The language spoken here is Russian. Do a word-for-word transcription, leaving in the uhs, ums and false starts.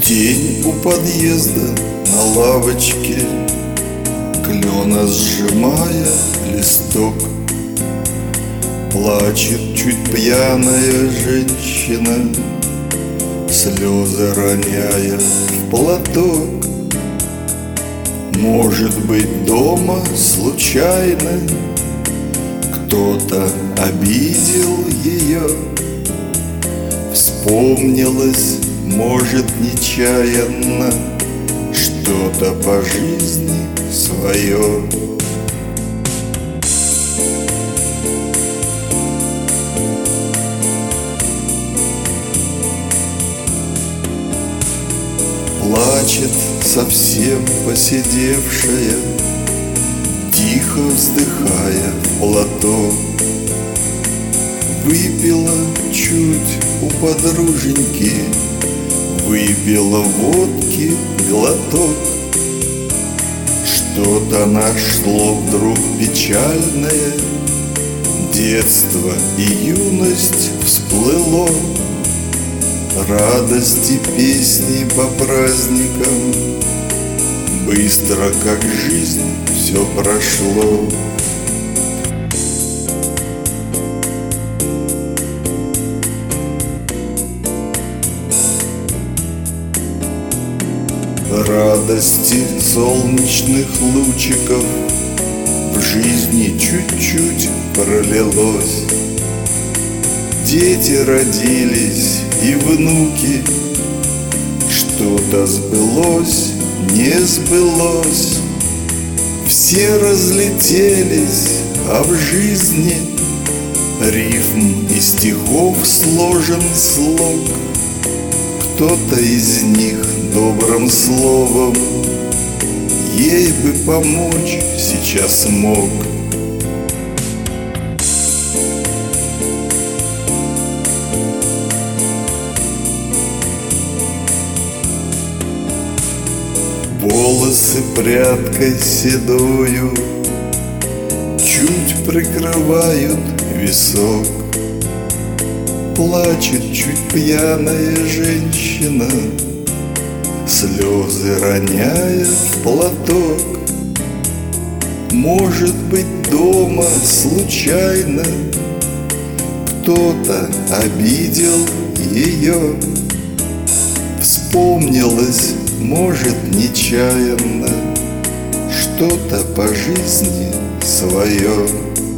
Тень у подъезда на лавочке, клена сжимая листок. Плачет чуть пьяная женщина, слезы роняя в платок. Может быть, дома случайно кто-то обидел ее. Вспомнилось, может, нечаянно что-то по жизни свое. Плачет совсем поседевшая, тихо вздыхая в платок. Выпила чуть у подруженьки, выпила водки глоток. Что-то нашло вдруг печальное, детство и юность всплыло. Радости песни по праздникам, быстро, как жизнь, все прошло. Радости солнечных лучиков в жизни чуть-чуть пролилось. Дети родились и внуки, что-то сбылось, не сбылось. Все разлетелись, а в жизни рифм и стихов сложен слог. Кто-то из них добрым словом ей бы помочь сейчас мог. Волосы прядкой седою чуть прикрывают висок. Плачет чуть пьяная женщина, слезы роняя в платок. Может быть, дома случайно кто-то обидел ее. Вспомнилось, может, нечаянно что-то по жизни свое.